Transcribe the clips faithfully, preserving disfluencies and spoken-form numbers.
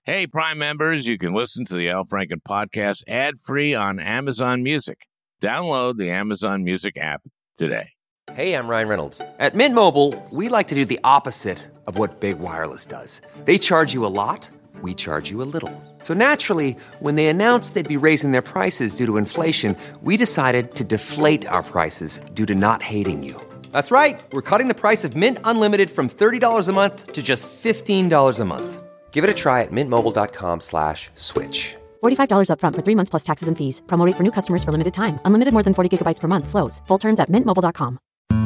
Hey, Prime members, you can listen to the Al Franken podcast ad-free on Amazon Music. Download the Amazon Music app today. Hey, I'm Ryan Reynolds. At Mint Mobile, we like to do the opposite of what Big Wireless does. They charge you a lot, we charge you a little. So naturally, when they announced they'd be raising their prices due to inflation, we decided to deflate our prices due to not hating you. That's right. We're cutting the price of Mint Unlimited from thirty dollars a month to just fifteen dollars a month. Give it a try at mintmobile.com slash switch. forty-five dollars up front for three months plus taxes and fees. Promo rate for new customers for limited time. Unlimited more than forty gigabytes per month. Slows full terms at mint mobile dot com.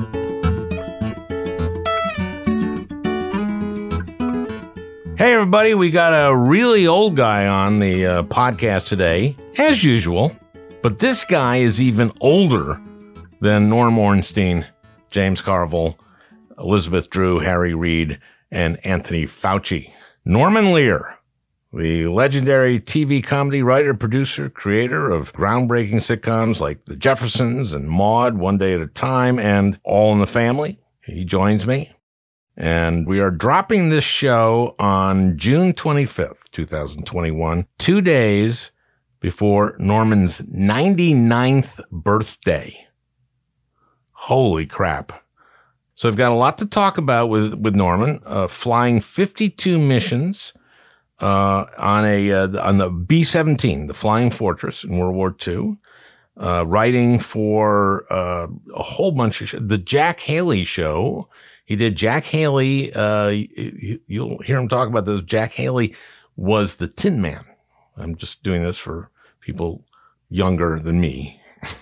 Hey, everybody, we got a really old guy on the uh, podcast today, as usual. But this guy is even older than Norm Ornstein, James Carville, Elizabeth Drew, Harry Reid, and Anthony Fauci. Norman Lear, the legendary T V comedy writer, producer, creator of groundbreaking sitcoms like The Jeffersons and Maude, One Day at a Time, and All in the Family. He joins me. And we are dropping this show on June twenty-fifth, twenty twenty-one, two days before Norman's ninety-ninth birthday. Holy crap. So I've got a lot to talk about with, with Norman, uh, flying fifty-two missions, uh, on a, uh, on the B seventeen, the Flying Fortress in World War Two, uh, writing for, uh, a whole bunch of, sh- the Jack Haley show. He did Jack Haley. Uh, you, you'll hear him talk about this. Jack Haley was the Tin Man. I'm just doing this for people younger than me.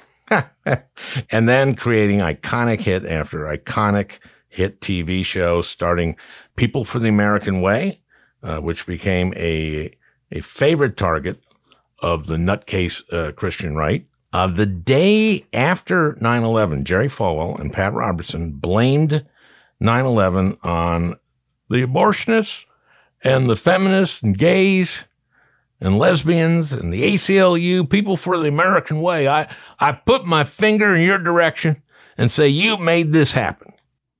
And then creating iconic hit after iconic hit T V show, starting People for the American Way, uh, which became a, a favorite target of the nutcase, uh, Christian right. Uh, the day after nine eleven, Jerry Falwell and Pat Robertson blamed nine eleven on the abortionists and the feminists and gays and lesbians and the A C L U, People for the American Way. I, I put my finger in your direction and say, you made this happen.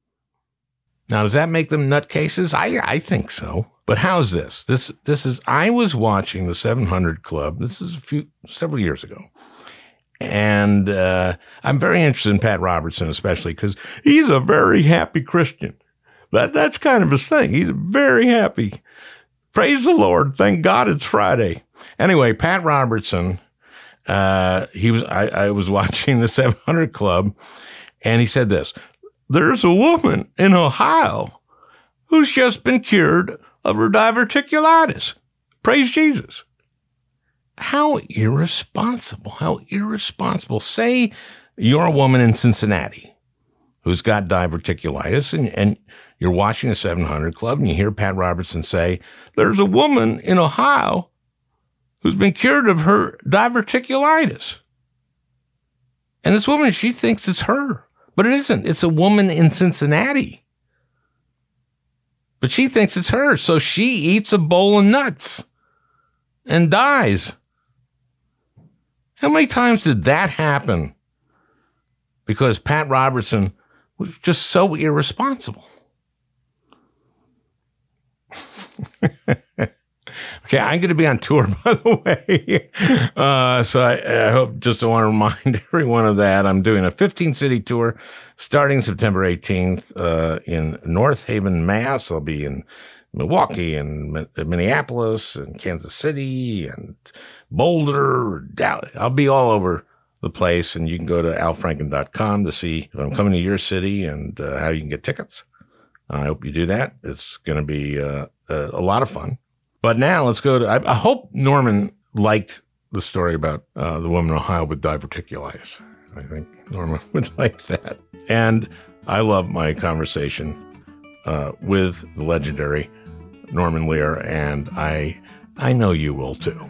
Now, does that make them nutcases? I, I think so. But how's this? This, this is, I was watching the seven hundred Club. This is a few, several years ago. And, uh, I'm very interested in Pat Robertson, especially because he's a very happy Christian. That, that's kind of his thing. He's very happy. Praise the Lord. Thank God it's Friday. Anyway, Pat Robertson, uh, he was, I, I was watching the seven hundred Club, and he said this: there's a woman in Ohio who's just been cured of her diverticulitis. Praise Jesus. How irresponsible, how irresponsible. Say you're a woman in Cincinnati who's got diverticulitis, and, and you're watching the seven hundred Club, and you hear Pat Robertson say, there's a woman in Ohio who's been cured of her diverticulitis. And this woman, she thinks it's her, but it isn't. It's a woman in Cincinnati. But she thinks it's her, so she eats a bowl of nuts and dies. How many times did that happen? Because Pat Robertson was just so irresponsible. Okay, I'm going to be on tour, by the way. Uh, so I, I hope, just I want to remind everyone of that. I'm doing a fifteen city tour starting September eighteenth uh, in North Haven, Mass. I'll be in Milwaukee and Minneapolis and Kansas City and Boulder, Dallas. I'll be all over the place, and you can go to al franken dot com to see if I'm coming to your city and uh, how you can get tickets. I hope you do that. It's going to be uh, a, a lot of fun. But now let's go to, I, I hope Norman liked the story about uh, the woman in Ohio with diverticulitis. I think Norman would like that. And I love my conversation uh, with the legendary Norman Lear, and I, I know you will too.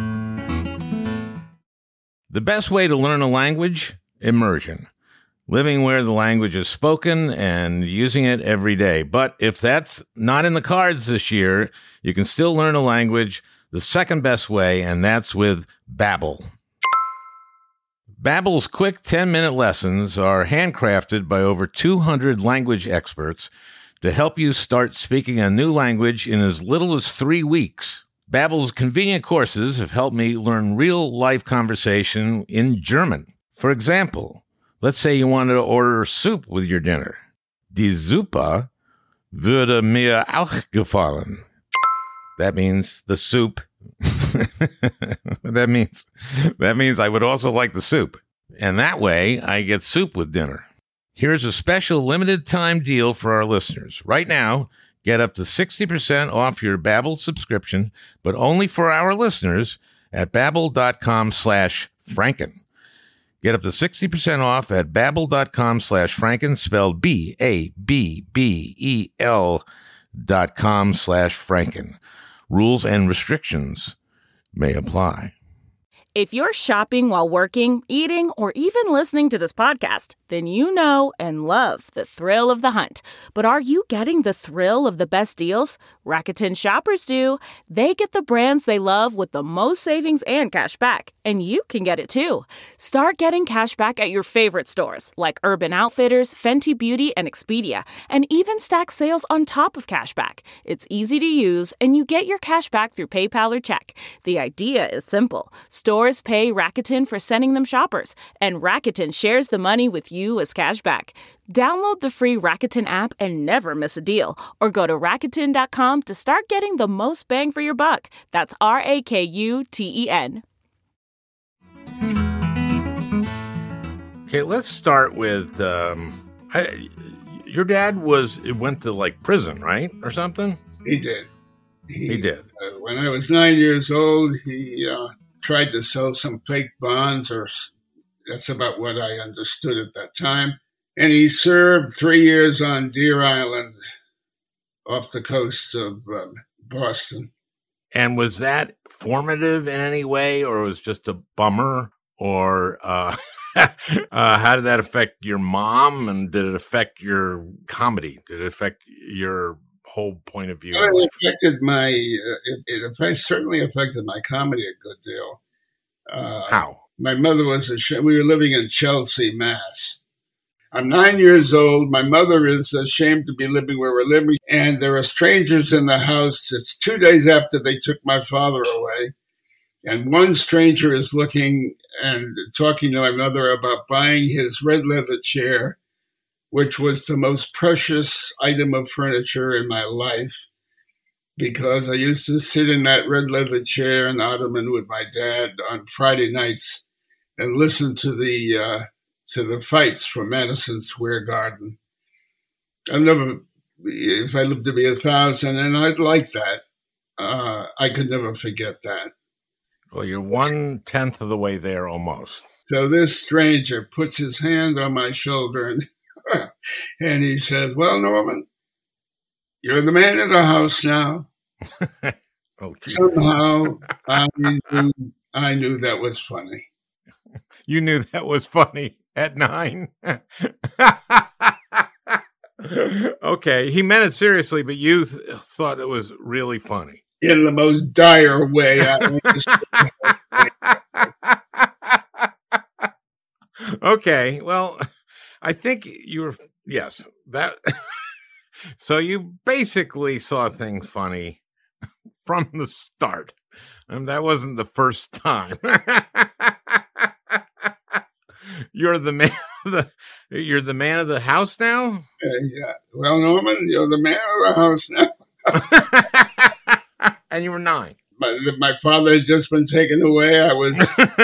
The best way to learn a language? Immersion. Living where the language is spoken and using it every day. But if that's not in the cards this year, you can still learn a language the second best way, and that's with Babbel. Babbel's quick ten-minute lessons are handcrafted by over two hundred language experts to help you start speaking a new language in as little as three weeks. Babbel's convenient courses have helped me learn real-life conversation in German. For example, let's say you wanted to order soup with your dinner. Die Suppe würde mir auch gefallen. That means the soup. that means that means I would also like the soup. And that way, I get soup with dinner. Here's a special limited time deal for our listeners. Right now, get up to sixty percent off your Babbel subscription, but only for our listeners at babbel.com slash Franken. Get up to sixty percent off at babbel.com slash Franken, spelled B A B B E L dot com slash Franken. Rules and restrictions may apply. If you're shopping while working, eating, or even listening to this podcast, then you know and love the thrill of the hunt. But are you getting the thrill of the best deals? Rakuten shoppers do. They get the brands they love with the most savings and cash back. And you can get it too. Start getting cash back at your favorite stores like Urban Outfitters, Fenty Beauty, and Expedia. And even stack sales on top of cash back. It's easy to use, and you get your cash back through PayPal or check. The idea is simple. Stores pay Rakuten for sending them shoppers, and Rakuten shares the money with you as cash back. Download the free Rakuten app and never miss a deal, or go to Rakuten dot com to start getting the most bang for your buck. That's R A K U T E N. Okay, let's start with, um, I, your dad was, went to like prison, right? Or something? He did. He, he did. Uh, when I was nine years old, he uh, tried to sell some fake bonds, or that's about what I understood at that time. And he served three years on Deer Island off the coast of uh, Boston. And was that formative in any way, or was it just a bummer? Or uh, uh, how did that affect your mom? And did it affect your comedy? Did it affect your whole point of view? Well, it affected my, uh, it, it affect, certainly affected my comedy a good deal. Uh, How? My mother was, a, we were living in Chelsea, Mass. I'm nine years old. My mother is ashamed to be living where we're living, and there are strangers in the house. It's two days after they took my father away, and one stranger is looking and talking to my mother about buying his red leather chair, which was the most precious item of furniture in my life, because I used to sit in that red leather chair and ottoman with my dad on Friday nights and listen to the uh, to the fights from Madison Square Garden. I'll never, if I lived to be a thousand, and I'd like that, uh, I could never forget that. Well, you're one tenth of the way there almost. So this stranger puts his hand on my shoulder and and he said, "Well, Norman, you're the man of the house now." Oh, somehow I knew, I knew that was funny. You knew that was funny at nine? Okay, he meant it seriously, but you th- thought it was really funny. In the most dire way. Okay, well, I think you were, yes, that. So you basically saw things funny from the start. And that wasn't the first time. You're the man of the, you're the man of the house now? Uh, yeah. Well, Norman, you're the man of the house now. And you were nine. My, my father had just been taken away. I was.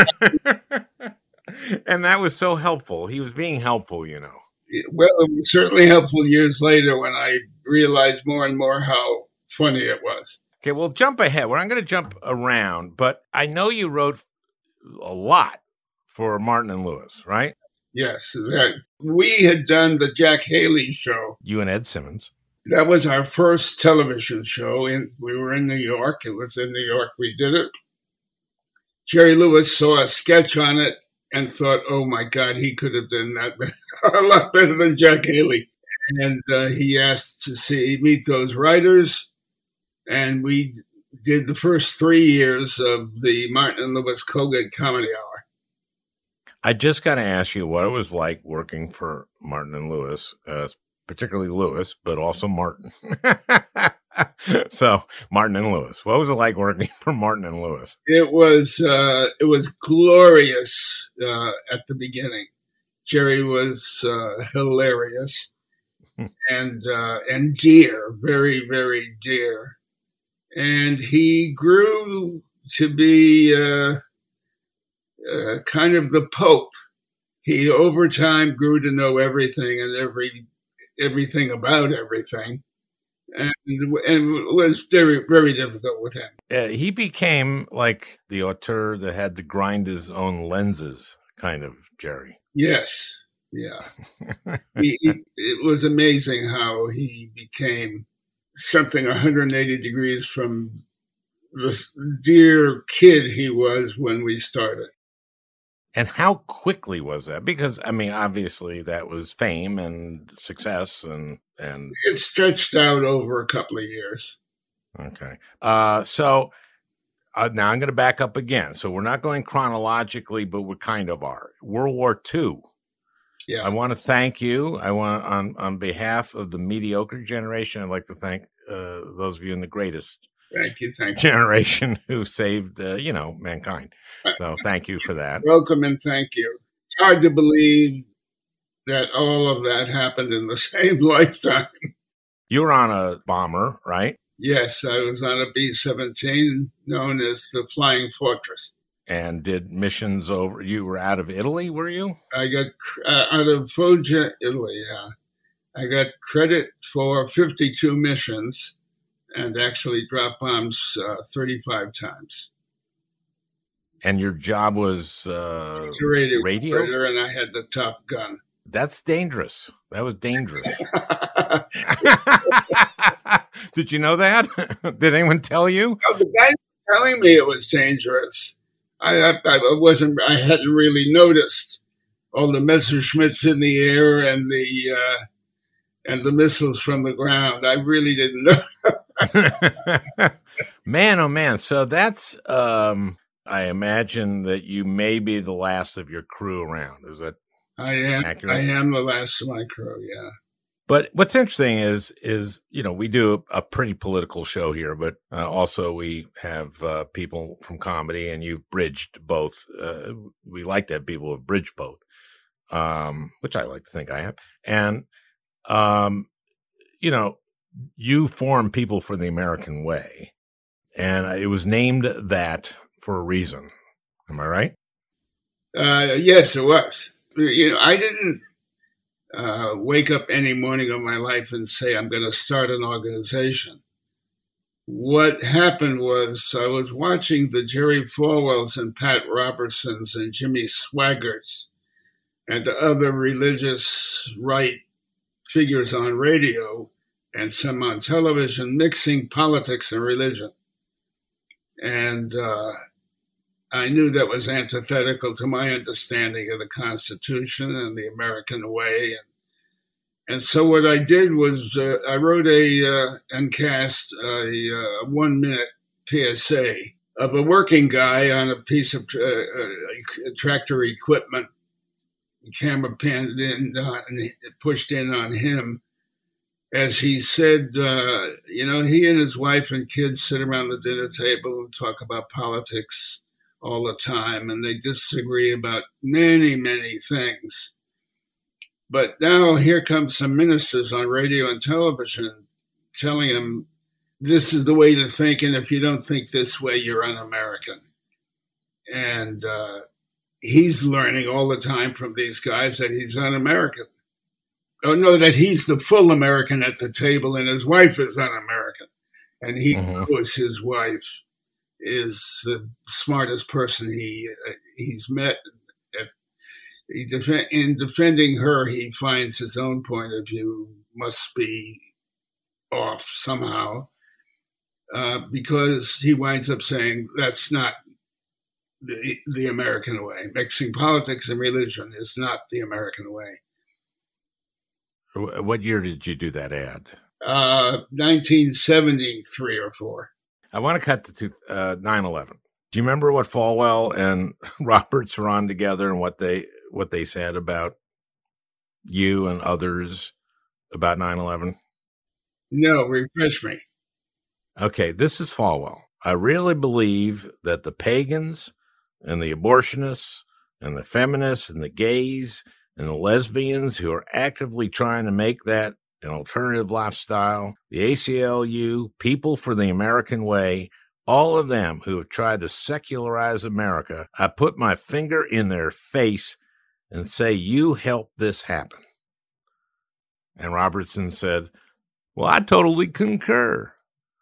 And that was so helpful. He was being helpful, you know. Well, it was certainly helpful years later when I realized more and more how funny it was. Okay, well, jump ahead. Well, I'm going to jump around, but I know you wrote a lot for Martin and Lewis, right? Yes. That, we had done the Jack Haley show. You and Ed Simmons. That was our first television show. And we were in New York. It was in New York we did it. Jerry Lewis saw a sketch on it and thought, oh, my God, he could have done that a lot better than Jack Haley. And uh, he asked to see meet those writers. And we did the first three years of the Martin and Lewis Colgate Comedy Hour. I just got to ask you what it was like working for Martin and Lewis, uh, particularly Lewis, but also Martin. So Martin and Lewis, what was it like working for Martin and Lewis? It was uh, it was glorious uh, at the beginning. Jerry was uh, hilarious and uh, and dear, very very dear, and he grew to be uh, uh, kind of the Pope. He over time grew to know everything and every everything about everything. And, and it was very, very difficult with him. Uh, he became like the auteur that had to grind his own lenses, kind of Jerry. Yes, yeah. he, he, it was amazing how he became something one hundred eighty degrees from the dear kid he was when we started. And how quickly was that? Because, I mean, obviously that was fame and success and... and it stretched out over a couple of years. Okay. Uh, so uh, now I'm going to back up again. So we're not going chronologically, but we kind of are. World War Two. Yeah. I want to thank you. I want on, on behalf of the mediocre generation, I'd like to thank uh, those of you in the greatest Thank you. Thank you. generation who saved, uh, you know, mankind. So thank you for that. Welcome and thank you. It's hard to believe that all of that happened in the same lifetime. You were on a bomber, right? Yes, I was on a B seventeen known as the Flying Fortress. And did missions over, you were out of Italy, were you? I got uh, out of Foggia, Italy, yeah. I got credit for fifty-two missions and actually dropped bombs uh, thirty-five times. And your job was uh, was a radio, radio? operator, and I had the top gun. That's dangerous. That was dangerous. Did you know that? Did anyone tell you? Oh, the guy telling me it was dangerous. I, I, I wasn't. I hadn't really noticed all the Messerschmitts in the air and the uh, and the missiles from the ground. I really didn't know. Man, oh man! So that's. Um, I imagine that you may be the last of your crew around. Is that? I am. accurate? I am the last of my crew. Yeah. But what's interesting is, is you know, we do a, a pretty political show here, but uh, also we have uh, people from comedy, and you've bridged both. Uh, we like to have people who have bridged both, um, which I like to think I have. And, um, you know, you form People for the American Way, and it was named that for a reason. Am I right? Uh, yes, it was. You know, I didn't uh, wake up any morning of my life and say, I'm going to start an organization. What happened was I was watching the Jerry Falwells and Pat Robertsons and Jimmy Swaggarts and the other religious right figures on radio and some on television mixing politics and religion. And uh, I knew that was antithetical to my understanding of the Constitution and the American way. And, and so what I did was uh, I wrote a uh, and cast a uh, one-minute P S A of a working guy on a piece of uh, uh, tractor equipment. The camera panned in uh, and pushed in on him as he said, uh, you know, he and his wife and kids sit around the dinner table and talk about politics all the time, and they disagree about many, many things. But now here comes some ministers on radio and television telling him this is the way to think, and if you don't think this way, you're un-American. And uh, he's learning all the time from these guys that he's un-American. Oh, no, that he's the full American at the table and his wife is un-American. And he mm-hmm. knows his wife is the smartest person he uh, he's met. He def- in defending her, he finds his own point of view must be off somehow, uh, because he winds up saying that's not the, the American way. Mixing politics and religion is not the American way. What year did you do that ad? Uh, nineteen seventy-three or four. I want to cut to uh, nine eleven. Do you remember what Falwell and Roberts were on together and what they what they said about you and others about nine eleven? No, refresh me. Okay, this is Falwell. I really believe that the pagans and the abortionists and the feminists and the gays and the lesbians who are actively trying to make that an alternative lifestyle, the A C L U, People for the American Way, all of them who have tried to secularize America, I put my finger in their face and say, you helped this happen. And Robertson said, well, I totally concur.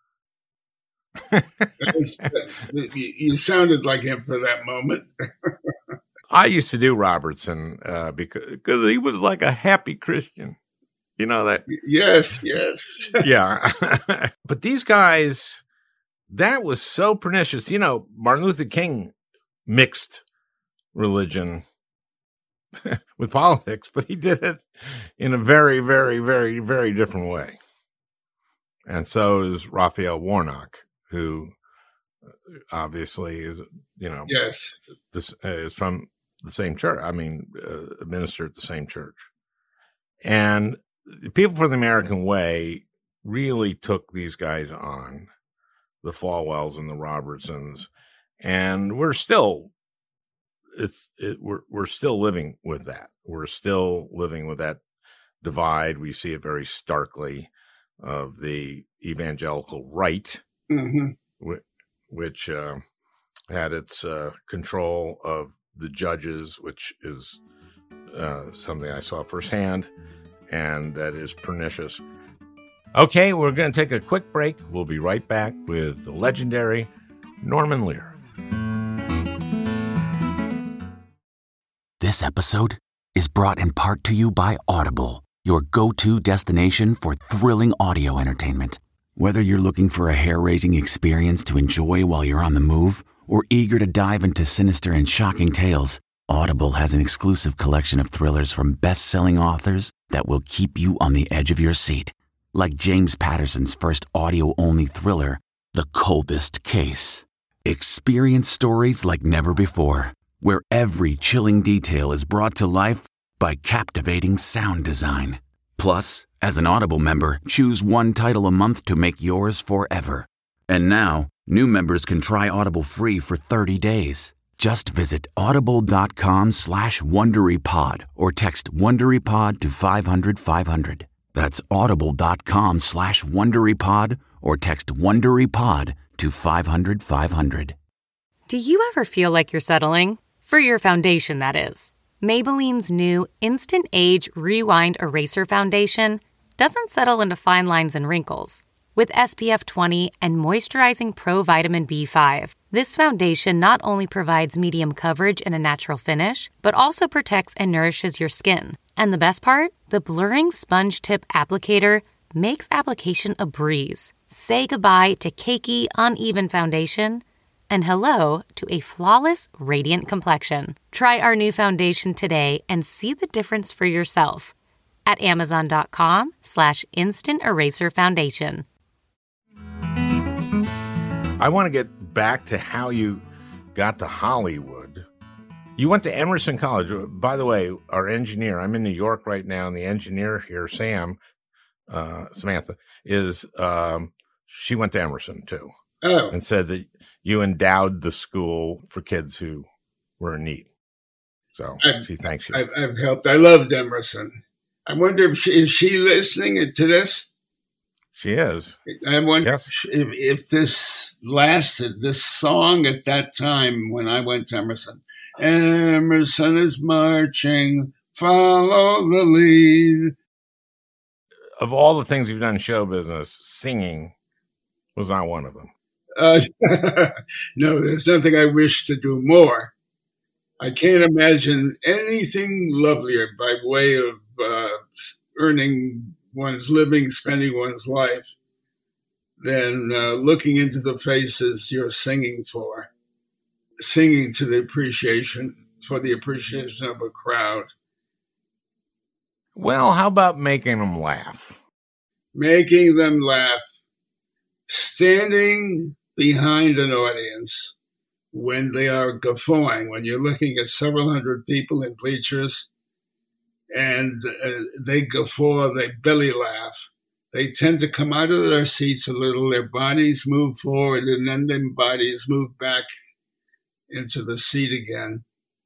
You sounded like him for that moment. I used to do Robertson uh, because, because he was like a happy Christian. You know that? Yes, yes. Yeah. But these guys, that was so pernicious. You know, Martin Luther King mixed religion with politics, but he did it in a very, very, very, very different way. And so is Raphael Warnock, who obviously is, you know, yes, this uh, is from the same church. I mean, uh, a minister at the same church. And People for the American Way really took these guys on, the Falwells and the Robertsons, and we're still, it's it, we're we're still living with that. We're still living with that divide. We see it very starkly of the evangelical right, mm-hmm. which, which uh, had its uh, control of the judges, which is uh, something I saw firsthand. And that is pernicious. Okay, we're going to take a quick break. We'll be right back with the legendary Norman Lear. This episode is brought in part to you by Audible, your go-to destination for thrilling audio entertainment. Whether you're looking for a hair-raising experience to enjoy while you're on the move or eager to dive into sinister and shocking tales, Audible has an exclusive collection of thrillers from best-selling authors that will keep you on the edge of your seat. Like James Patterson's first audio-only thriller, The Coldest Case. Experience stories like never before, where every chilling detail is brought to life by captivating sound design. Plus, as an Audible member, choose one title a month to make yours forever. And now, new members can try Audible free for thirty days. Just visit audible.com slash WonderyPod or text WonderyPod to five hundred five hundred. That's audible.com slash WonderyPod or text WonderyPod to five hundred five hundred. Do you ever feel like you're settling? For your foundation, that is. Maybelline's new Instant Age Rewind Eraser Foundation doesn't settle into fine lines and wrinkles. With S P F twenty and moisturizing Pro Vitamin B five, this foundation not only provides medium coverage and a natural finish, but also protects and nourishes your skin. And the best part? The blurring sponge tip applicator makes application a breeze. Say goodbye to cakey, uneven foundation and hello to a flawless, radiant complexion. Try our new foundation today and see the difference for yourself at amazon.com slash instant eraser foundation. I want to get back to how you got to Hollywood. You went to Emerson College. By the way, our engineer, I'm in New York right now, and the engineer here, Sam, uh, Samantha, is, um, she went to Emerson too. Oh. And said that you endowed the school for kids who were in need. So I've, she thanks you. I've, I've helped. I loved Emerson. I wonder if she, is she listening to this? She is. I wonder yes. if, if this lasted, this song at that time when I went to Emerson. Emerson is marching, follow the lead. Of all the things you've done in show business, singing was not one of them. Uh, no, there's nothing I wish to do more. I can't imagine anything lovelier by way of uh, earning one's living, spending one's life, than uh, looking into the faces you're singing for, singing to the appreciation, for the appreciation of a crowd. Well, how about making them laugh? Making them laugh. Standing behind an audience when they are guffawing, when you're looking at several hundred people in bleachers, and uh, they guffaw, they belly laugh. they tend to come out of their seats a little, their bodies move forward, and then their bodies move back into the seat again.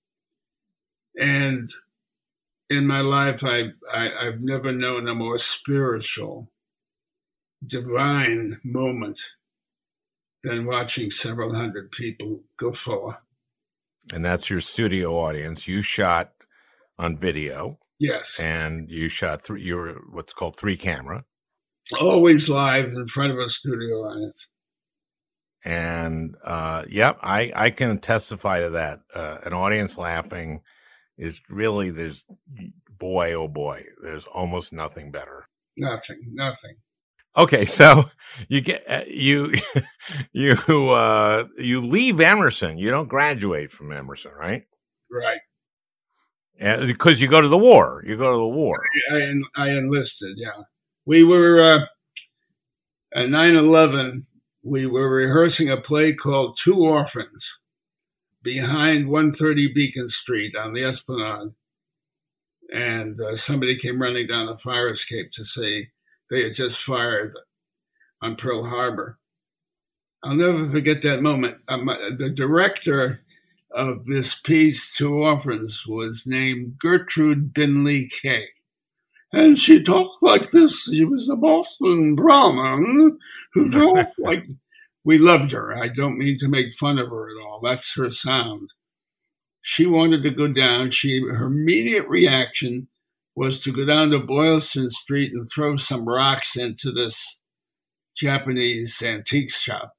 And in my life, I, I, I've never known a more spiritual, divine moment than watching several hundred people guffaw. And that's your studio audience. You shot on video. Yes. And you shot three, you were what's called three camera. Always live in front of a studio audience. And, uh, yep, I, I can testify to that. Uh, an audience laughing is really, there's, boy, oh boy, there's almost nothing better. Nothing, nothing. Okay, so you get, uh, you, you, uh, you leave Emerson. You don't graduate from Emerson, right? Right. And because you go to the war. You go to the war. I, I enlisted, yeah. We were, uh, at nine eleven, we were rehearsing a play called Two Orphans behind one thirty Beacon Street on the Esplanade. And uh, somebody came running down the fire escape to say they had just fired on Pearl Harbor. I'll never forget that moment. Um, the director of this piece, Two Orphans, was named Gertrude Binley Kay. And she talked like this. She was a Boston Brahmin who talked like... We loved her. I don't mean to make fun of her at all. That's her sound. She wanted to go down. She Her immediate reaction was to go down to Boylston Street and throw some rocks into this Japanese antiques shop.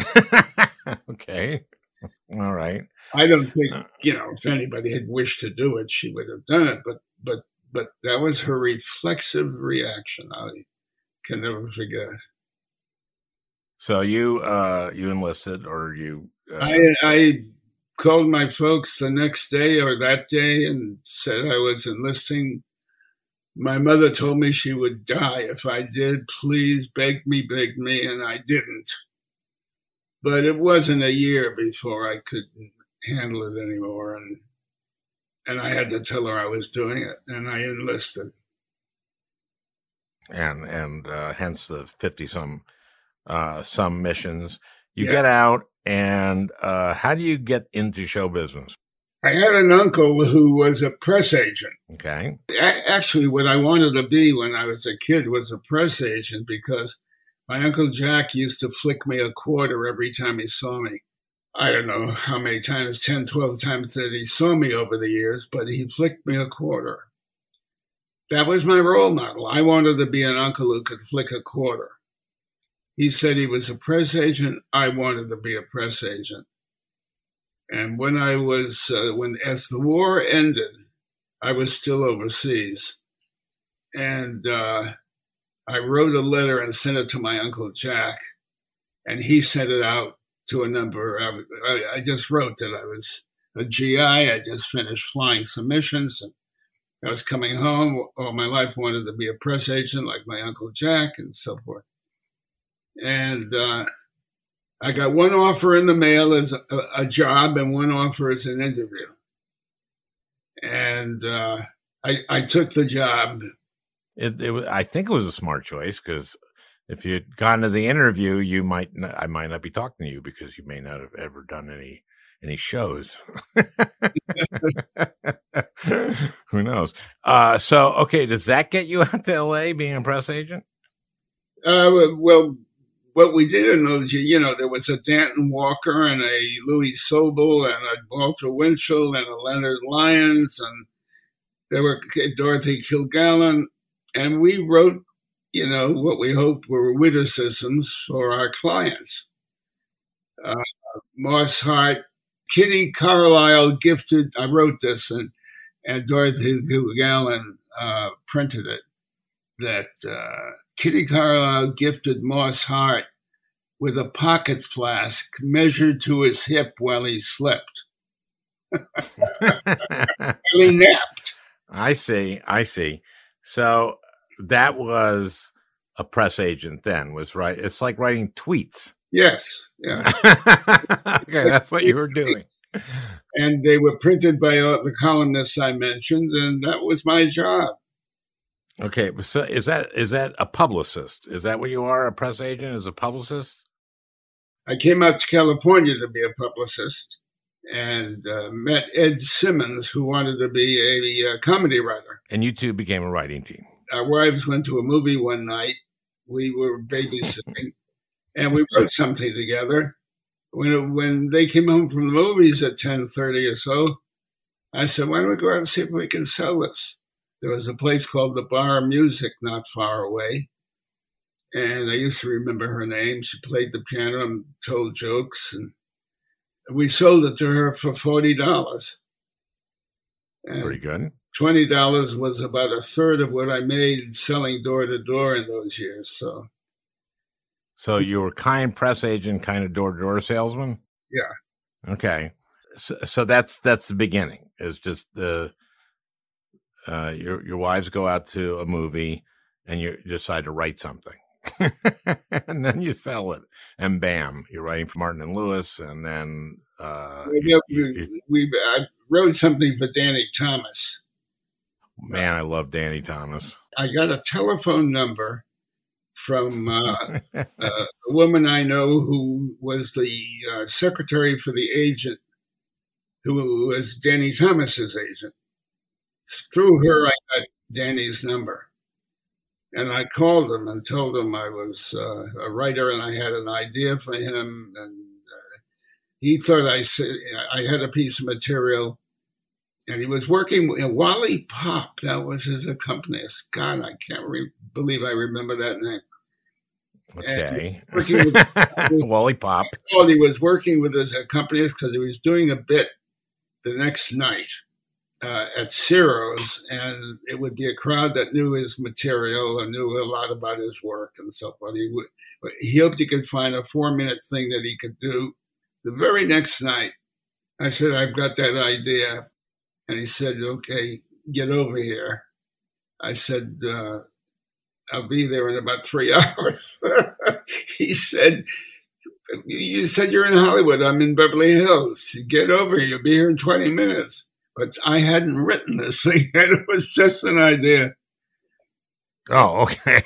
Okay. All right. I don't think, you know, if anybody had wished to do it, she would have done it. But but but that was her reflexive reaction. I can never forget. So you uh, you enlisted, or you? Uh... I I called my folks the next day or that day and said I was enlisting. My mother told me she would die if I did. Please, begged me, begged me, and I didn't. But it wasn't a year before I could handle it anymore, and and I had to tell her I was doing it, and I enlisted. And and uh, hence the fifty some uh, some missions. You Yeah. get out, and uh, how do you get into show business? I had an uncle who was a press agent. Okay. A- Actually, what I wanted to be when I was a kid was a press agent because my Uncle Jack used to flick me a quarter every time he saw me. I don't know how many times, ten, twelve times that he saw me over the years, but he flicked me a quarter. That was my role model. I wanted to be an uncle who could flick a quarter. He said he was a press agent. I wanted to be a press agent. And when I was, uh, when as the war ended, I was still overseas. And uh, I wrote a letter and sent it to my Uncle Jack. And he sent it out to a number. I, I, I just wrote that I was a G I. I just finished flying some missions. And I was coming home. All my life wanted to be a press agent like my Uncle Jack and so forth. And uh, I got one offer in the mail as a, a job and one offer as an interview. And uh, I, I took the job. It, it was, I think it was a smart choice because if you'd gone to the interview, you might not, I might not be talking to you because you may not have ever done any any shows. Who knows? Uh, so, okay, does that get you out to L A being a press agent? Uh, well, what we didn't know is, you know, there was a Danton Walker and a Louis Sobel and a Walter Winchell and a Leonard Lyons, and there were Dorothy Kilgallen, and we wrote, you know, what we hoped were witticisms for our clients. Uh, Moss Hart, Kitty Carlisle gifted, I wrote this, and, and Dorothy Kilgallen uh, printed it, that uh, Kitty Carlisle gifted Moss Hart with a pocket flask measured to his hip while he slept. While he napped. I see. I see. So that was a press agent then, was right. It's like writing tweets. Yes. Yeah. Okay, that's what you were doing. And they were printed by uh, the columnists I mentioned, and that was my job. Okay, so is that is that a publicist? Is that what you are? A press agent? Is a publicist? I came out to California to be a publicist and uh, met Ed Simmons, who wanted to be a, a comedy writer. And you two became a writing team. Our wives went to a movie one night. We were babysitting, and we wrote something together. When it, when they came home from the movies at ten thirty or so, I said, why don't we go out and see if we can sell this? There was a place called the Bar Music not far away. And I used to remember her name. She played the piano and told jokes. And we sold it to her for forty dollars. And pretty good. twenty dollars was about a third of what I made selling door to door in those years. So, so you were kind press agent, kind of door to door salesman? Yeah. Okay. So, so that's that's the beginning. Is just the uh, your your wives go out to a movie and you decide to write something, and then you sell it, and bam, you're writing for Martin and Lewis, and then uh, you, you, we, you, we I wrote something for Danny Thomas. Man, I love Danny Thomas. I got a telephone number from uh, uh, a woman I know who was the uh, secretary for the agent, who was Danny Thomas's agent. Through her, I got Danny's number. And I called him and told him I was uh, a writer and I had an idea for him. And uh, he thought I, I had a piece of material. And he was working with Wally Pop. That was his accompanist. God, I can't re- believe I remember that name. Okay. Working with, Wally Pop. Well, he was working with his accompanist because he was doing a bit the next night uh, at Ciro's, and it would be a crowd that knew his material and knew a lot about his work and so forth. He, would, he hoped he could find a four-minute thing that he could do. The very next night, I said, I've got that idea. And he said, okay, get over here. I said, uh, I'll be there in about three hours. He said, you said you're in Hollywood. I'm in Beverly Hills. Get over here. You'll be here in twenty minutes. But I hadn't written this thing. It was just an idea. Oh, okay.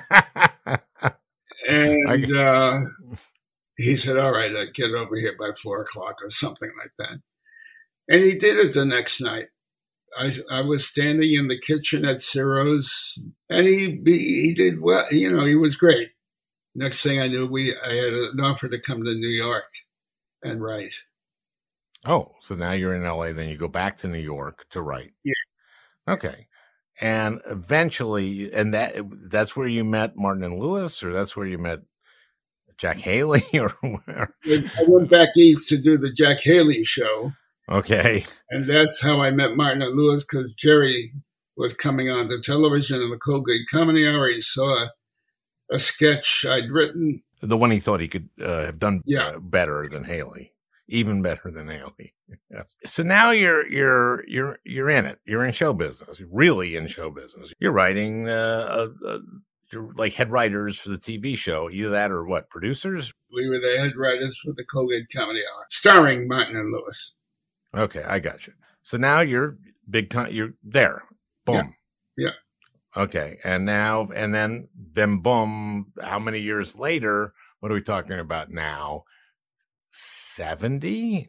And uh, he said, all right, I'll get over here by four o'clock or something like that. And he did it the next night. I, I was standing in the kitchen at Ciro's, and he he did well. You know, he was great. Next thing I knew, we I had an offer to come to New York and write. Oh, so now you're in L A, then you go back to New York to write. Yeah. Okay. And eventually, and that that's where you met Martin and Lewis, or that's where you met Jack Haley, or where? I went back east to do the Jack Haley show. Okay. And that's how I met Martin and Lewis, because Jerry was coming on to television in the Colgate Comedy Hour. He saw a, a sketch I'd written. The one he thought he could uh, have done yeah. uh, better than Haley, even better than Haley. Yes. So now you're you're you're you're in it. You're in show business. You're really in show business. You're writing. Uh, uh, uh, you're like head writers for the T V show. Either that or what? Producers. We were the head writers for the Colgate Comedy Hour, starring Martin and Lewis. Okay, I got you. So now you're big time. You're there. Boom. Yeah. yeah. Okay, and now and then then boom. How many years later? What are we talking about now? Seventy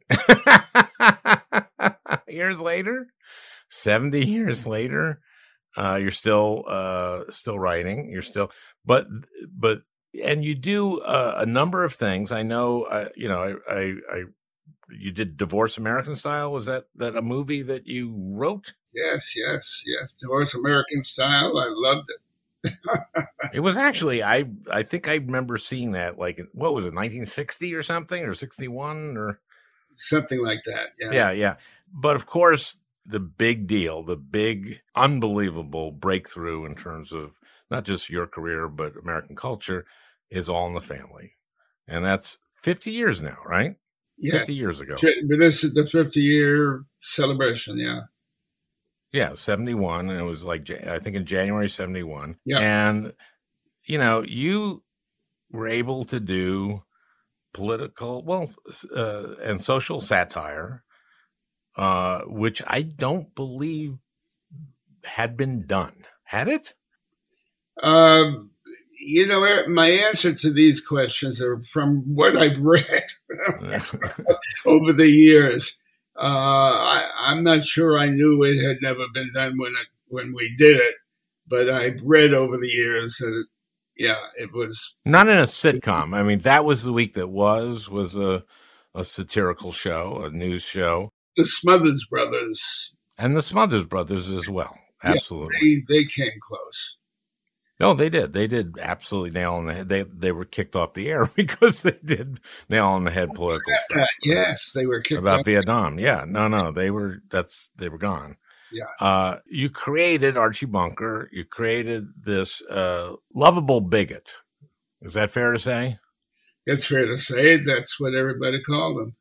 years later. Seventy years later, uh, you're still uh, still writing. You're still, but but and you do uh, a number of things. I know. Uh, you know. I. I, I You did Divorce American Style. Was that, that a movie that you wrote? Yes, yes, yes. Divorce American Style. I loved it. It was actually, I I think I remember seeing that, like, what was it, nineteen sixty or something, or sixty-one, or something like that. Yeah, yeah, yeah. But of course, the big deal, the big, unbelievable breakthrough in terms of not just your career but American culture is All in the Family, and that's fifty years now, right? Yeah. fifty years ago. But this is the fifty-year celebration, yeah. Yeah, seventy-one, and it was like, I think in January seventy-one. Yeah. And, you know, you were able to do political, well, uh, and social satire, uh, which I don't believe had been done. Had it? Um, you know, my answer to these questions are from what I've read over the years. Uh, I, I'm not sure I knew it had never been done when it, when we did it, but I've read over the years that, it, yeah, it was not in a sitcom. I mean, That Was the Week That Was was a a satirical show, a news show. The Smothers Brothers. And the Smothers Brothers as well. Absolutely. Yeah, they, they came close. No, they did. They did absolutely nail on the head. They they were kicked off the air because they did nail on the head political yeah, stuff. Yes, they were kicked about off. Vietnam. Yeah, no, no, they were. That's they were gone. Yeah. Uh, you created Archie Bunker. You created this uh, lovable bigot. Is that fair to say? It's fair to say. That's what everybody called him.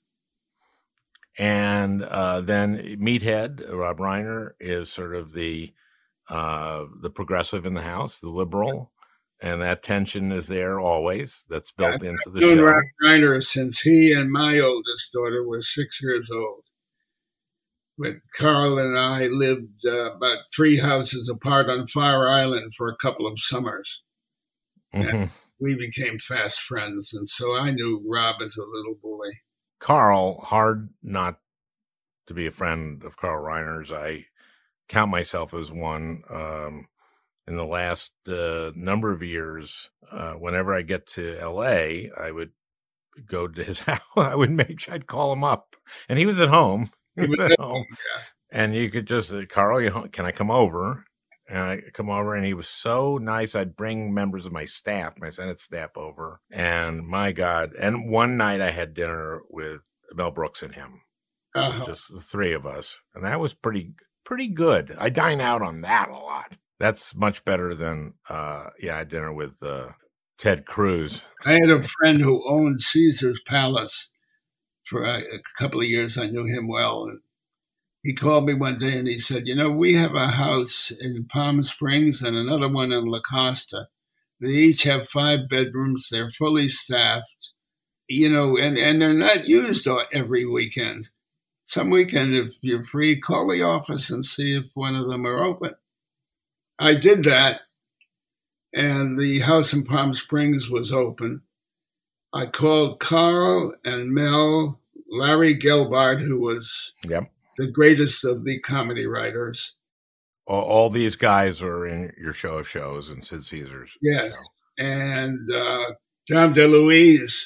And uh, then Meathead, Rob Reiner, is sort of the uh, the progressive in the house, the liberal, and that tension is there always. That's built yeah, into the I've known show. Rob Reiner since he and my oldest daughter were six years old. When Carl and I lived uh, about three houses apart on Fire Island for a couple of summers. Mm-hmm. We became fast friends, and so I knew Rob as a little bully. Carl, hard not to be a friend of Carl Reiner's. I count myself as one. Um, in the last uh, number of years, uh, whenever I get to L A, I would go to his house. I would make sure I'd call him up, and he was at home. He was at home, yeah. And you could just, uh, Carl, you, can I come over? And I come over, and he was so nice. I'd bring members of my staff, my Senate staff, over. And my God, and one night I had dinner with Mel Brooks and him, Uh-huh. just the three of us, and that was pretty pretty good. I dine out on that a lot. That's much better than, uh, yeah, I had dinner with uh, Ted Cruz. I had a friend who owned Caesar's Palace for a, a couple of years. I knew him well. And he called me one day and he said, you know, we have a house in Palm Springs and another one in La Costa. They each have five bedrooms. They're fully staffed, you know, and, and they're not used every weekend. Some weekend, if you're free, call the office and see if one of them are open. I did that, and the house in Palm Springs was open. I called Carl and Mel, Larry Gelbart, who was Yep. the greatest of the comedy writers. All, all these guys are in your show of shows and Sid Caesar's. Yes, show. and uh, John DeLuise.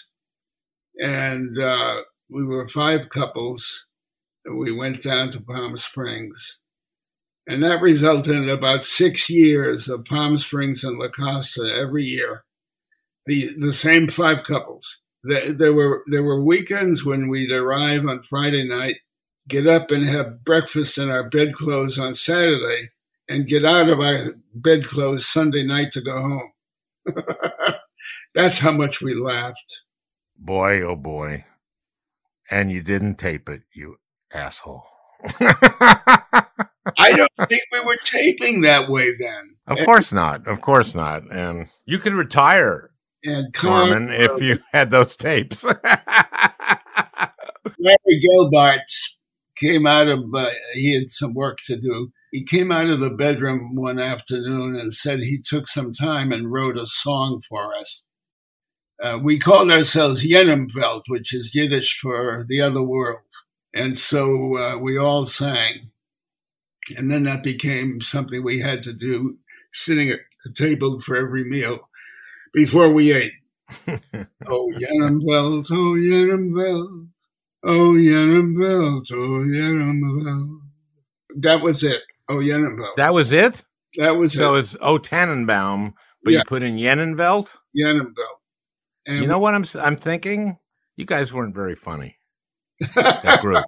And uh, we were five couples, and we went down to Palm Springs. And that resulted in about six years of Palm Springs and La Costa every year. The the same five couples. There, there were there were weekends when we'd arrive on Friday night, get up and have breakfast in our bedclothes on Saturday, and get out of our bedclothes Sunday night to go home. That's how much we laughed. Boy, oh boy. And you didn't tape it, you asshole. I don't think we were taping that way then. Of course not. Of course not. And you could retire, and Carl, Norman, if you had those tapes. Larry Gelbart came out of, uh, he had some work to do. He came out of the bedroom one afternoon and said he took some time and wrote a song for us. Uh, we called ourselves Jenemveld, which is Yiddish for the other world. And so uh, we all sang. And then that became something we had to do, sitting at the table for every meal before we ate. Oh, Jenemveld, oh, Jenemveld, oh, Jenemveld, oh, Jenemveld. That was it. Oh, Jenemveld. That was it? That was so it. it's O Tannenbaum, but Yeah. you put in Jenemveld? Jenemveld. And You know what I'm I'm thinking? You guys weren't very funny, that group.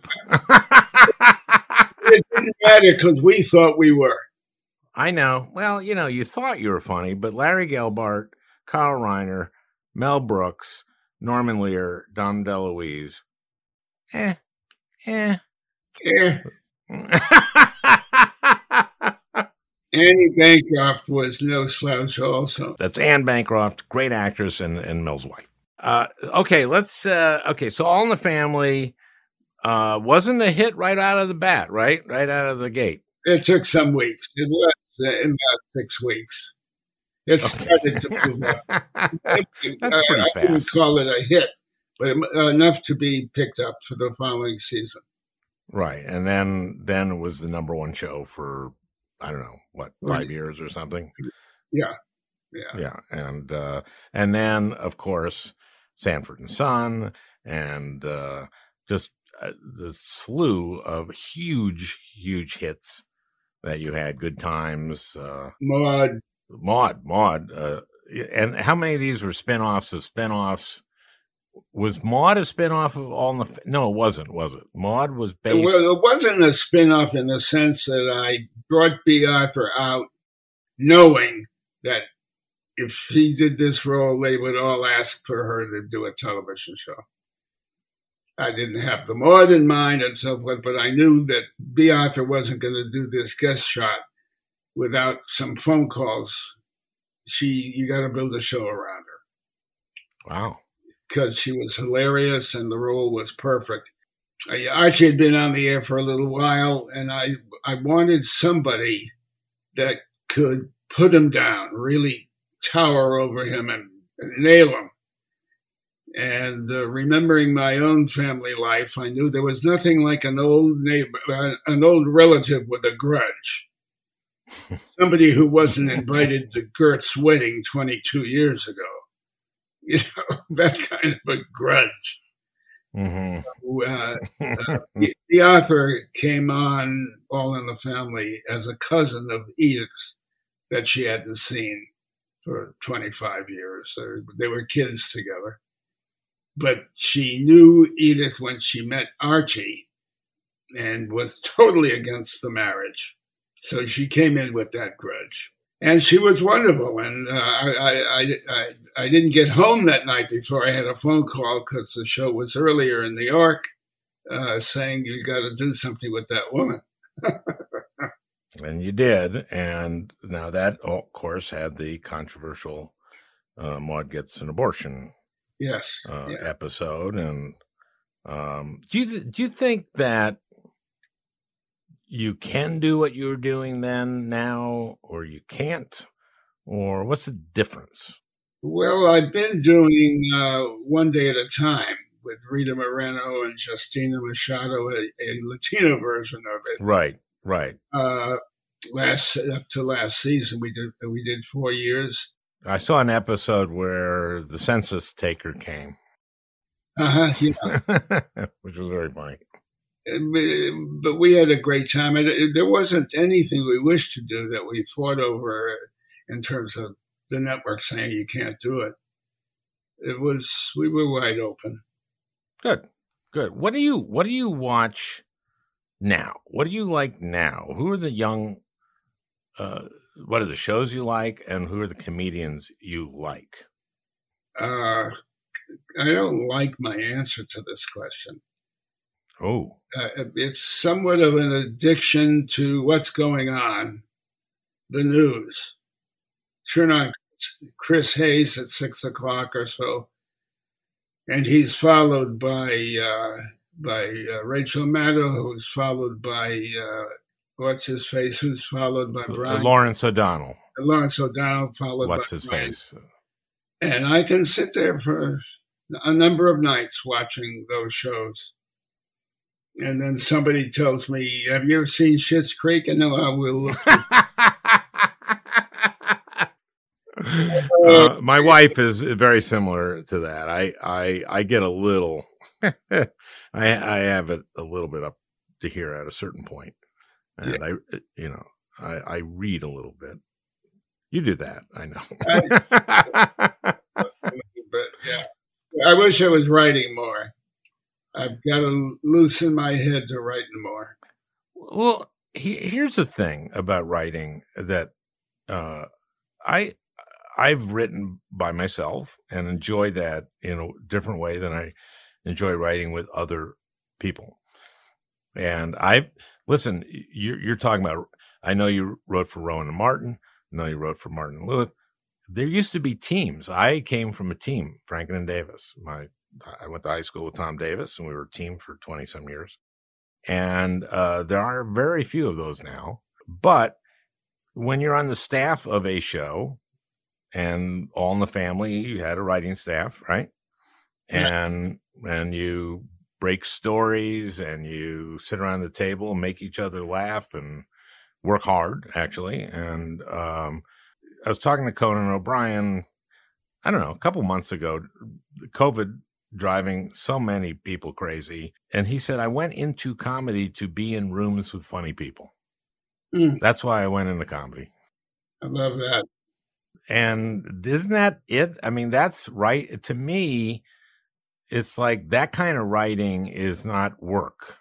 it didn't matter because we thought we were. I know. Well, you know, you thought you were funny, but Larry Gelbart, Carl Reiner, Mel Brooks, Norman Lear, Dom DeLuise, eh, eh. Yeah. Annie Bancroft was no slouch also. That's Anne Bancroft, great actress and, and Mel's wife. Uh, okay, let's, uh, okay, so All in the Family uh, wasn't a hit right out of the bat, right? Right out of the gate. It took some weeks. It was uh, in about six weeks. It started to move up. That's pretty I, fast. I wouldn't call it a hit, but enough to be picked up for the following season. Right, and then then it was the number one show for I don't know what five right. years or something. Yeah, yeah, yeah, and uh, and then of course Sanford and Son, and uh, just uh, the slew of huge, huge hits that you had. Good Times, uh, Maude, Maude, Maude, uh, and how many of these were spinoffs of spinoffs? Was Maude a spinoff of All in the? No, it wasn't. Was it? Maude was based. Well, it wasn't a spinoff in the sense that I brought B. Arthur out, knowing that if he did this role, they would all ask for her to do a television show. I didn't have the Maude in mind and so forth, but I knew that B. Arthur wasn't going to do this guest shot without some phone calls. She, you got to build a show around her. Wow. Because she was hilarious and the role was perfect. I, Archie had been on the air for a little while, and I, I wanted somebody that could put him down, really tower over him and, and nail him. And uh, remembering my own family life, I knew there was nothing like an old neighbor, uh, an old relative with a grudge. Somebody who wasn't invited to Gert's wedding twenty-two years ago. You know, that kind of a grudge. Mm-hmm. Uh, uh, the, the author came on All in the Family as a cousin of Edith's that she hadn't seen for twenty-five years. Or they were kids together. But she knew Edith when she met Archie and was totally against the marriage. So she came in with that grudge. And she was wonderful. And uh, I, I, I, I didn't get home that night before I had a phone call because the show was earlier in New York uh, saying, you got to do something with that woman. And you did. And now that, of course, had the controversial uh, Maude Gets an Abortion yes, uh, yeah. episode. And um, do you th- do you think that you can do what you were doing then now, or you can't, or what's the difference? Well, I've been doing uh, One Day at a Time with Rita Moreno and Justina Machado, a, a Latino version of it. Right, right. Uh, last up to last season, we did we did four years. I saw an episode where the census taker came, uh-huh, yeah. which was very funny. But we had a great time. And there wasn't anything we wished to do that we fought over in terms of the network saying you can't do it. It was, we were wide open. Good, good. What do you, what do you watch now? What do you like now? Who are the young, uh, what are the shows you like, and who are the comedians you like? Uh, I don't like my answer to this question. Oh, uh, it's somewhat of an addiction to what's going on, the news. Turn on Chris Hayes at six o'clock or so, and he's followed by uh, by uh, Rachel Maddow, who's followed by uh, what's his face, who's followed by Brian Lawrence O'Donnell. Lawrence O'Donnell followed what's by his Brian. face, and I can sit there for a number of nights watching those shows. And then somebody tells me, have you ever seen Schitt's Creek? And no, I will look. uh, my wife is very similar to that. I, I, I get a little, I, I have it a little bit up to here at a certain point. And yeah. I, you know, I, I read a little bit. You do that. I know. I, but yeah, I wish I was writing more. I've got to loosen my head to write more. Well, he, here's the thing about writing that uh, I I've written by myself and enjoy that in a different way than I enjoy writing with other people. And I listen. You're, you're talking about. I know you wrote for Rowan and Martin. I know you wrote for Martin and Lewis. There used to be teams. I came from a team, Franken and Davis. My I went to high school with Tom Davis, and we were a team for twenty-some years. And uh, there are very few of those now. But when you're on the staff of a show, and all in the family, you had a writing staff, right? Yeah. And and you break stories and you sit around the table and make each other laugh and work hard, actually. And um, I was talking to Conan O'Brien, I don't know, a couple months ago, COVID driving so many people crazy. And he said, I went into comedy to be in rooms with funny people. Mm. That's why I went into comedy. I love that. And isn't that it? I mean, that's right. To me, it's like that kind of writing is not work.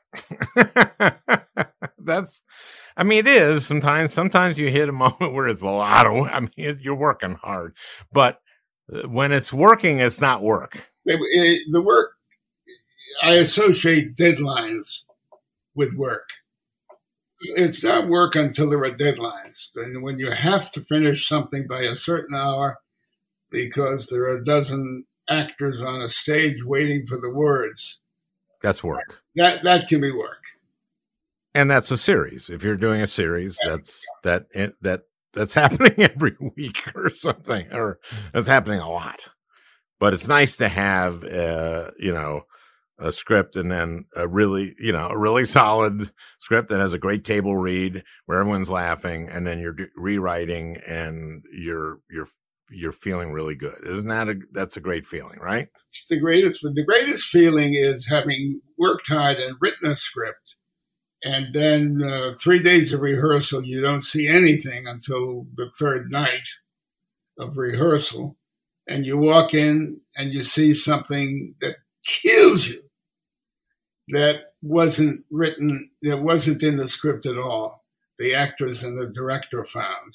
That's, I mean, it is sometimes. Sometimes you hit a moment where it's a lot of, I mean, you're working hard. But when it's working, it's not work. It, it, the work, I associate deadlines with work. It's not work until there are deadlines. And when you have to finish something by a certain hour because there are a dozen actors on a stage waiting for the words, that's work. That that can be work. And that's a series. If you're doing a series, yeah. that's that that that's happening every week or something, or that's happening a lot. But it's nice to have, uh, you know, a script and then a really, you know, a really solid script that has a great table read where everyone's laughing, and then you're d- rewriting and you're you're you're feeling really good. Isn't that a that's a great feeling, right? It's the greatest. The greatest feeling is having worked hard and written a script, and then uh, three days of rehearsal, you don't see anything until the third night of rehearsal, and you walk in and you see something that kills you. That wasn't written, that wasn't in the script at all. The actors and the director found.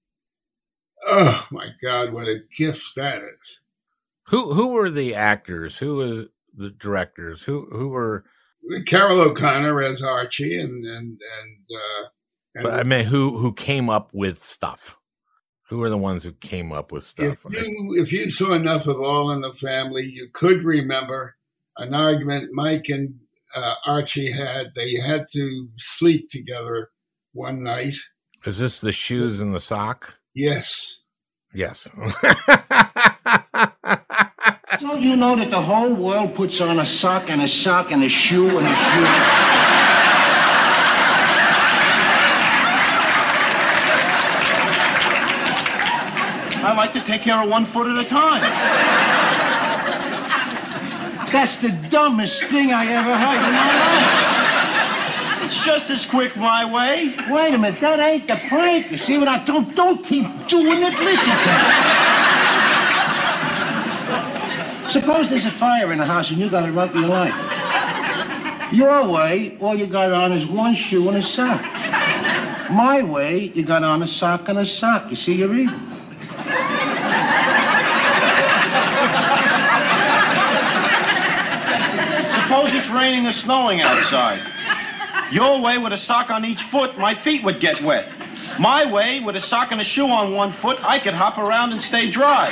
Oh my God, what a gift that is. Who who were the actors? Who was the directors? Who who were Carol O'Connor as Archie and and and, uh, and but I mean who who came up with stuff? Who were the ones who came up with stuff? If you, if you saw enough of All in the Family, you could remember an argument Mike and Uh, Archie had. They had to sleep together one night. Is this the shoes and the sock? Yes. Yes. Don't you know that the whole world puts on a sock and a sock and a shoe and a shoe? I like to take care of one foot at a time. That's the dumbest thing I ever heard in my life. It's just as quick my way. Wait a minute, that ain't the prank. You see what I don't don't keep doing it. Listen to me. Suppose there's a fire in the house and you got to run for your life. Your way, all you got on is one shoe and a sock. My way, you got on a sock and a sock. You see, you're even. Suppose it's raining or snowing outside. Your way, with a sock on each foot, my feet would get wet. My way, with a sock and a shoe on one foot, I could hop around and stay dry.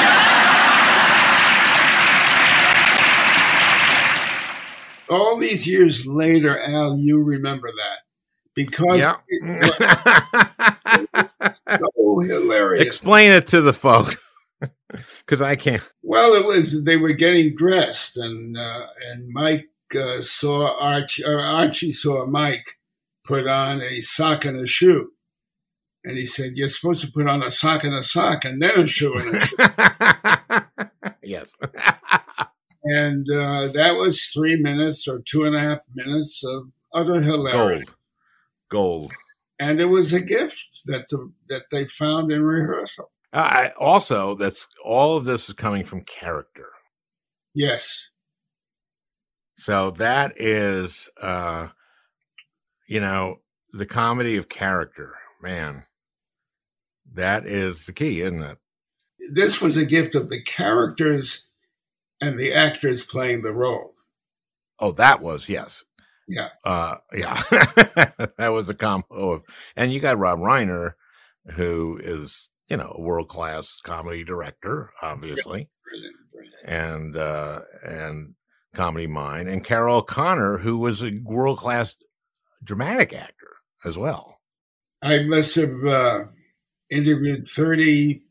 All these years later, Al, you remember that. Because yeah. it was so hilarious. Explain it to the folk. Because I can't. Well, it was they were getting dressed, and uh, and Mike uh, saw Archie, or Archie saw Mike put on a sock and a shoe, and he said, "You're supposed to put on a sock and a sock, and then a shoe and a shoe." Yes. And uh, that was three minutes or two and a half minutes of utter hilarity. Gold. Gold. And it was a gift that the, that they found in rehearsal. Uh, also, that's all of this is coming from character. Yes. So that is, uh, you know, the comedy of character, man. That is the key, isn't it? This was a gift of the characters and the actors playing the role. Oh, that was, yes. Yeah. Uh, yeah. That was a combo of, and you got Rob Reiner, who is, you know, a world-class comedy director, obviously, Brilliant, brilliant. and uh, and comedy mind, and Carol O'Connor, who was a world-class dramatic actor as well. I must have uh, interviewed thirty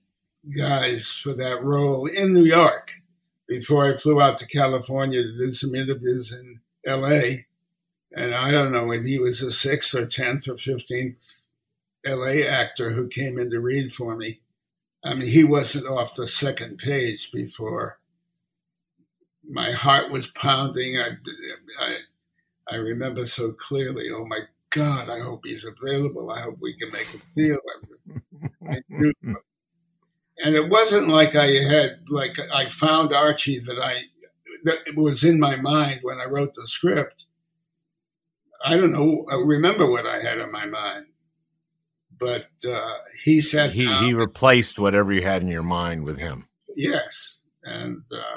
guys for that role in New York before I flew out to California to do some interviews in L A. And I don't know when he was the sixth or tenth or fifteenth L A actor who came in to read for me. I mean, he wasn't off the second page before my heart was pounding. I, I, I remember so clearly, oh my God, I hope he's available. I hope we can make a deal. I knew. And it wasn't like I had, like I found Archie that I, that was in my mind when I wrote the script. I don't know, I remember what I had in my mind. But uh, he said he he replaced whatever you had in your mind with him. Yes, and uh,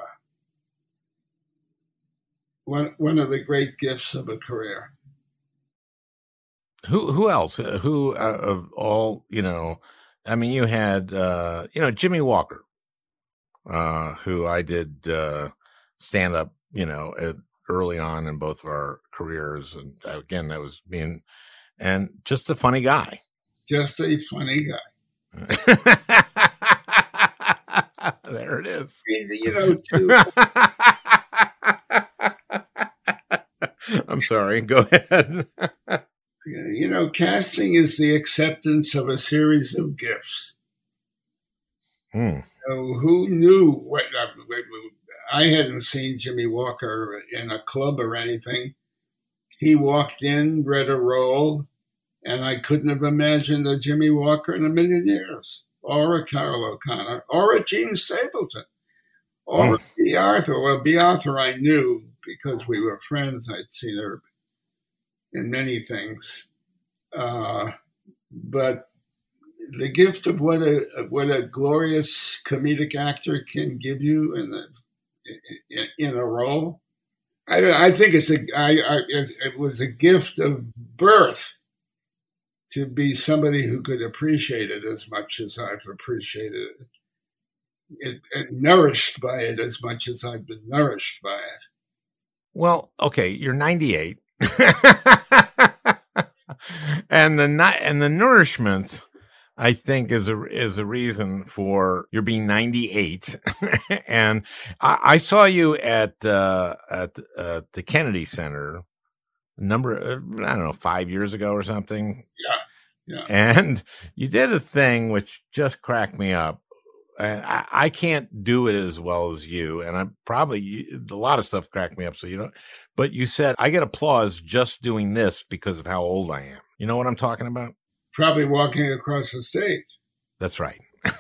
one one of the great gifts of a career. Who who else? Uh, who uh, of all you know? I mean, you had uh, you know Jimmy Walker, uh, who I did uh, stand up, you know, at, early on in both of our careers, and again, that was being and just a funny guy. Just a funny guy. There it is. You know, too. I'm sorry. Go ahead. You know, casting is the acceptance of a series of gifts. Hmm. So who knew what? I hadn't seen Jimmy Walker in a club or anything. He walked in, read a role, and I couldn't have imagined a Jimmy Walker in a million years, or a Carol O'Connor, or a Gene Stapleton, or mm. B. Arthur. Well, B. Arthur I knew because we were friends. I'd seen her in many things. Uh, but the gift of what a what a glorious comedic actor can give you in a in a role, I, I think it's a I, I, it was a gift of birth. To be somebody who could appreciate it as much as I've appreciated it. It, it, nourished by it as much as I've been nourished by it. Well, okay, you're ninety-eight, and the and the nourishment, I think, is a is a reason for your being ninety-eight. And I, I saw you at uh, at uh, the Kennedy Center. Number, I don't know, five years ago or something. Yeah, yeah. And you did a thing which just cracked me up. And I, I can't do it as well as you. And I'm probably, a lot of stuff cracked me up. So, you know, but you said, I get applause just doing this because of how old I am. You know what I'm talking about? Probably walking across the stage. That's right.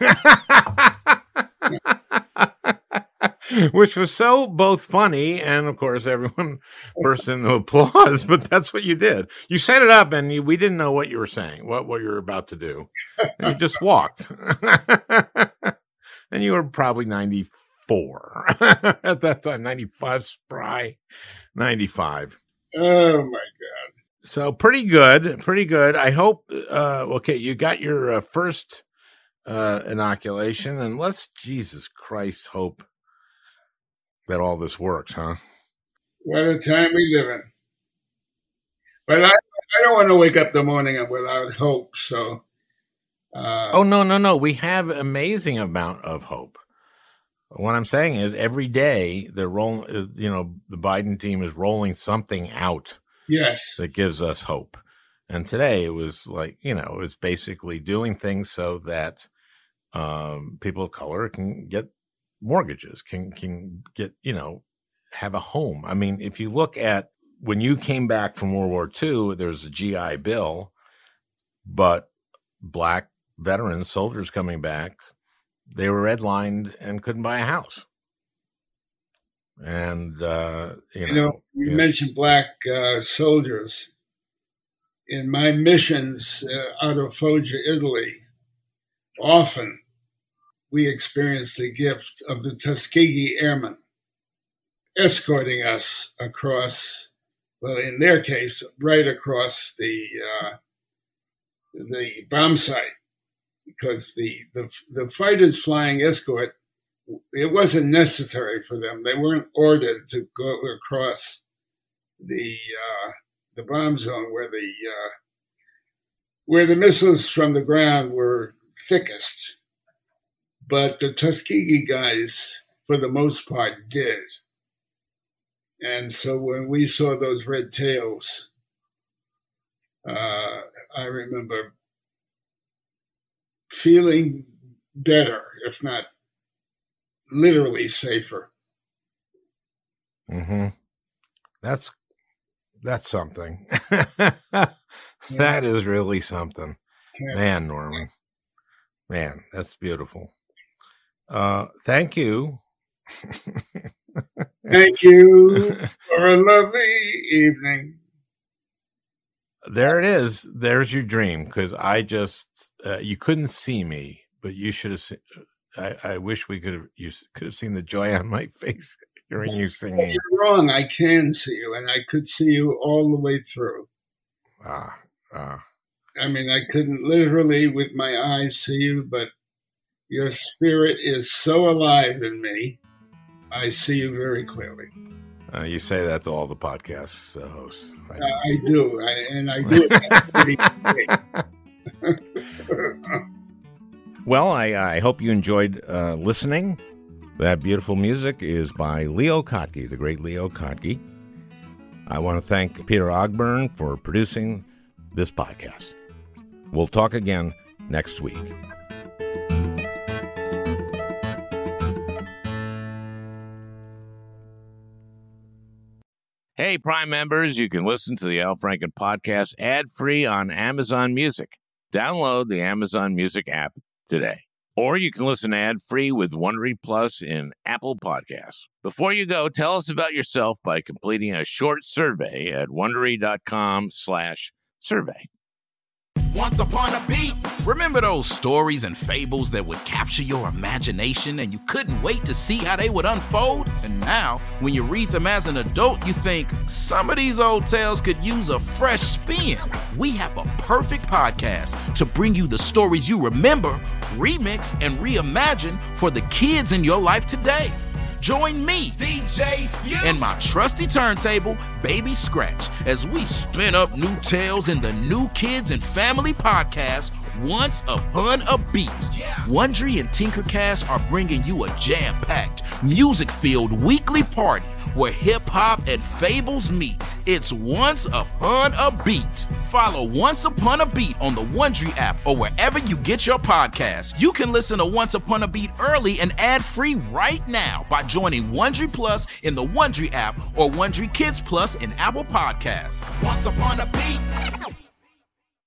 Which was so both funny and, of course, everyone burst into applause. But that's what you did. You set it up, and you, we didn't know what you were saying, what what you were about to do. And you just walked. And you were probably ninety-four at that time, ninety-five, spry, ninety-five. Oh, my God. So pretty good, pretty good. I hope, uh, okay, you got your uh, first uh, inoculation, and let's, Jesus Christ, hope that all this works, huh? What a time we live in. But I, I don't want to wake up the morning without hope, so. Uh, oh, no, no, no. We have amazing amount of hope. What I'm saying is every day they're rolling, you know, the Biden team is rolling something out. Yes. That gives us hope. And today it was like, you know, it was basically doing things so that um, people of color can get mortgages, can can get, you know, have a home. I mean, if you look at when you came back from World War Two, there's a G I Bill, but black veterans, soldiers coming back, they were redlined and couldn't buy a house. And, uh, you, you know, know, you, you mentioned know. black uh, soldiers. In my missions uh, out of Foggia, Italy, often we experienced the gift of the Tuskegee Airmen escorting us across, well, in their case, right across the uh, the bomb site, because the, the the fighters flying escort, it wasn't necessary for them. They weren't ordered to go across the uh, the bomb zone where the uh, where the missiles from the ground were thickest. but the Tuskegee guys, for the most part, did. And so when we saw those red tails, uh, I remember feeling better, if not literally safer. Mm-hmm. That's that's something. That is really something. Man, Norman. Man, that's beautiful. Uh, thank you. Thank you for a lovely evening. There it is. There's your dream. Because I just, uh, you couldn't see me, but you should have seen. I, I wish we could have. You could have seen the joy on my face hearing you singing. You're wrong. I can see you, and I could see you all the way through. Ah, ah. I mean, I couldn't literally with my eyes see you, but your spirit is so alive in me. I see you very clearly. Uh, you say that to all the podcast uh, hosts. I, uh, I do, I, and I do it pretty Well, I, I hope you enjoyed uh, listening. That beautiful music is by Leo Kottke, the great Leo Kottke. I want to thank Peter Ogburn for producing this podcast. We'll talk again next week. Hey, Prime members, you can listen to the Al Franken podcast ad-free on Amazon Music. Download the Amazon Music app today. Or you can listen ad-free with Wondery Plus in Apple Podcasts. Before you go, tell us about yourself by completing a short survey at Wondery.com slash survey. Once upon a beat. Remember those stories and fables that would capture your imagination and you couldn't wait to see how they would unfold? And now, when you read them as an adult, you think, some of these old tales could use a fresh spin. We have a perfect podcast to bring you the stories you remember, remix, and reimagine for the kids in your life today. Join me, D J Few, and my trusty turntable, Baby Scratch, as we spin up new tales in the New Kids and Family podcast, Once Upon a Beat. Yeah. Wondery and Tinkercast are bringing you a jam-packed, music-filled weekly party where hip-hop and fables meet. It's Once Upon a Beat. Follow Once Upon a Beat on the Wondery app or wherever you get your podcasts. You can listen to Once Upon a Beat early and ad-free right now by joining Wondery Plus in the Wondery app or Wondery Kids Plus in Apple Podcasts. Once Upon a Beat.